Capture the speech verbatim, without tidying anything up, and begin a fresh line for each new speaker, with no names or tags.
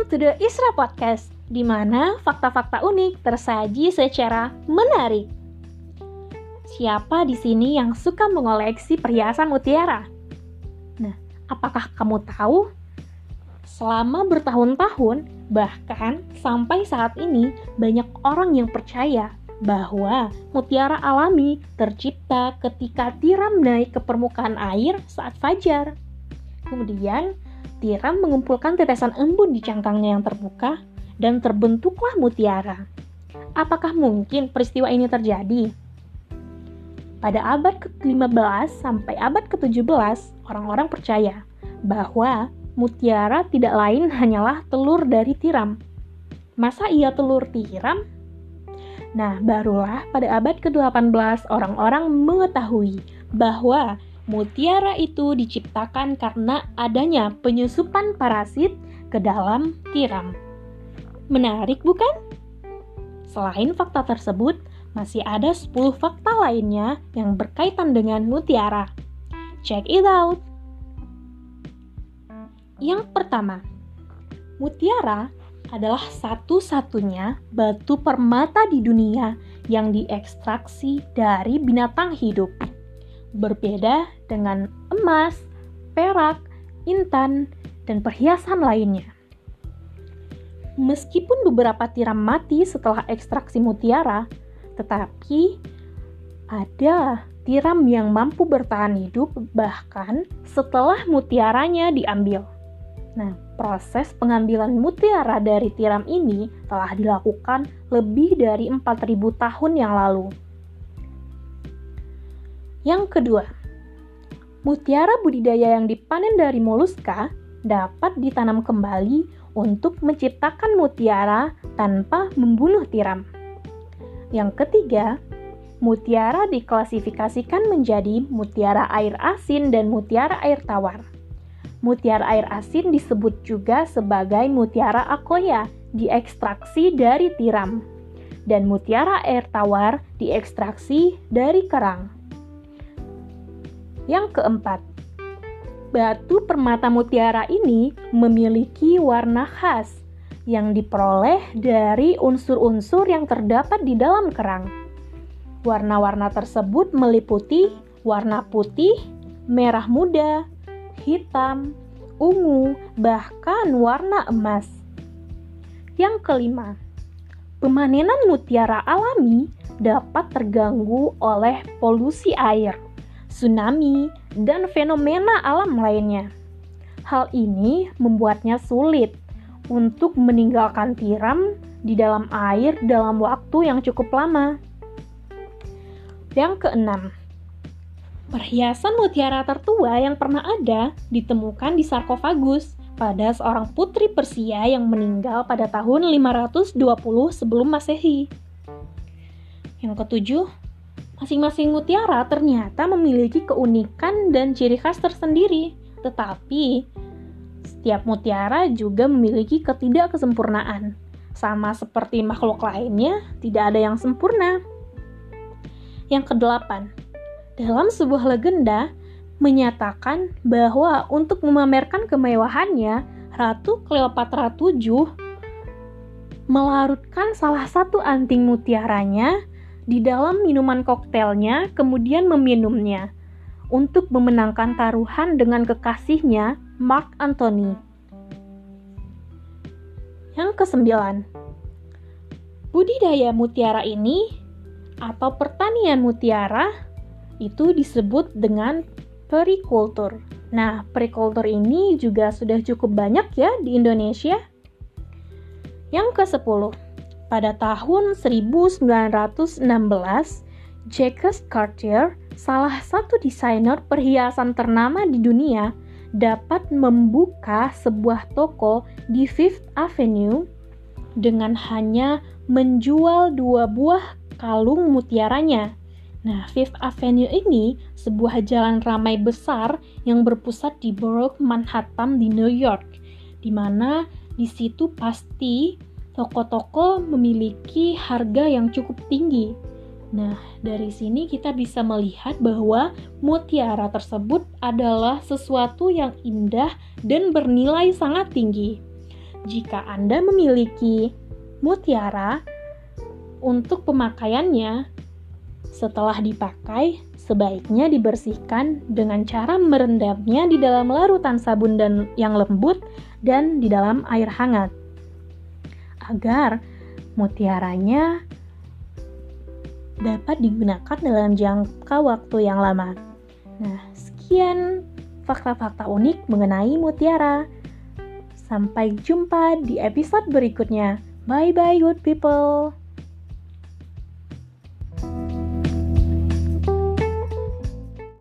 Welcome to the Isra Podcast, di mana fakta-fakta unik tersaji secara menarik. Siapa di sini yang suka mengoleksi perhiasan mutiara? Nah, apakah kamu tahu? Selama bertahun-tahun, bahkan sampai saat ini, banyak orang yang percaya bahwa mutiara alami tercipta ketika tiram naik ke permukaan air saat fajar. Kemudian, tiram mengumpulkan tetesan embun di cangkangnya yang terbuka dan terbentuklah mutiara. Apakah mungkin peristiwa ini terjadi? Pada abad ke lima belas sampai abad ke tujuh belas, orang-orang percaya bahwa mutiara tidak lain hanyalah telur dari tiram. Masa iya telur tiram? Nah, barulah pada abad ke delapan belas orang-orang mengetahui bahwa mutiara itu diciptakan karena adanya penyusupan parasit ke dalam tiram. Menarik bukan? Selain fakta tersebut, masih ada sepuluh fakta lainnya yang berkaitan dengan mutiara. Check it out! Yang pertama, mutiara adalah satu-satunya batu permata di dunia yang diekstraksi dari binatang hidup. Berbeda dengan emas, perak, intan, dan perhiasan lainnya. Meskipun beberapa tiram mati setelah ekstraksi mutiara, tetapi ada tiram yang mampu bertahan hidup bahkan setelah mutiaranya diambil. Nah, proses pengambilan mutiara dari tiram ini telah dilakukan lebih dari empat ribu tahun yang lalu. Yang kedua, mutiara budidaya yang dipanen dari moluska dapat ditanam kembali untuk menciptakan mutiara tanpa membunuh tiram. Yang ketiga, mutiara diklasifikasikan menjadi mutiara air asin dan mutiara air tawar. Mutiara air asin disebut juga sebagai mutiara akoya, diekstraksi dari tiram. Dan mutiara air tawar diekstraksi dari kerang. Yang keempat, batu permata mutiara ini memiliki warna khas yang diperoleh dari unsur-unsur yang terdapat di dalam kerang. Warna-warna tersebut meliputi warna putih, merah muda, hitam, ungu, bahkan warna emas. Yang kelima, pemanenan mutiara alami dapat terganggu oleh polusi air, tsunami, dan fenomena alam lainnya. Hal ini membuatnya sulit untuk meninggalkan tiram di dalam air dalam waktu yang cukup lama. Yang keenam, perhiasan mutiara tertua yang pernah ada ditemukan di sarkofagus pada seorang putri Persia yang meninggal pada tahun lima ratus dua puluh sebelum Masehi. Yang ketujuh, masing-masing mutiara ternyata memiliki keunikan dan ciri khas tersendiri, tetapi setiap mutiara juga memiliki ketidaksempurnaan. Sama seperti makhluk lainnya, tidak ada yang sempurna. Yang kedelapan, dalam sebuah legenda menyatakan bahwa untuk memamerkan kemewahannya, Ratu Cleopatra tujuh melarutkan salah satu anting mutiaranya di dalam minuman koktailnya, kemudian meminumnya untuk memenangkan taruhan dengan kekasihnya, Mark Antony. Yang kesembilan, budidaya mutiara ini atau pertanian mutiara itu disebut dengan perikultur. Nah, perikultur ini juga sudah cukup banyak ya di Indonesia. Yang kesepuluh, pada tahun seribu sembilan ratus enam belas, Jacques Cartier, salah satu desainer perhiasan ternama di dunia, dapat membuka sebuah toko di Fifth Avenue dengan hanya menjual dua buah kalung mutiaranya. Nah, Fifth Avenue ini sebuah jalan ramai besar yang berpusat di Borough Manhattan di New York, di mana di situ pasti toko-toko memiliki harga yang cukup tinggi. Nah, dari sini kita bisa melihat bahwa mutiara tersebut adalah sesuatu yang indah dan bernilai sangat tinggi. Jika Anda memiliki mutiara untuk pemakaiannya, setelah dipakai, sebaiknya dibersihkan dengan cara merendamnya di dalam larutan sabun dan yang lembut dan di dalam air hangat, agar mutiaranya dapat digunakan dalam jangka waktu yang lama. Nah, sekian fakta-fakta unik mengenai mutiara. Sampai jumpa di episode berikutnya. Bye-bye, good people.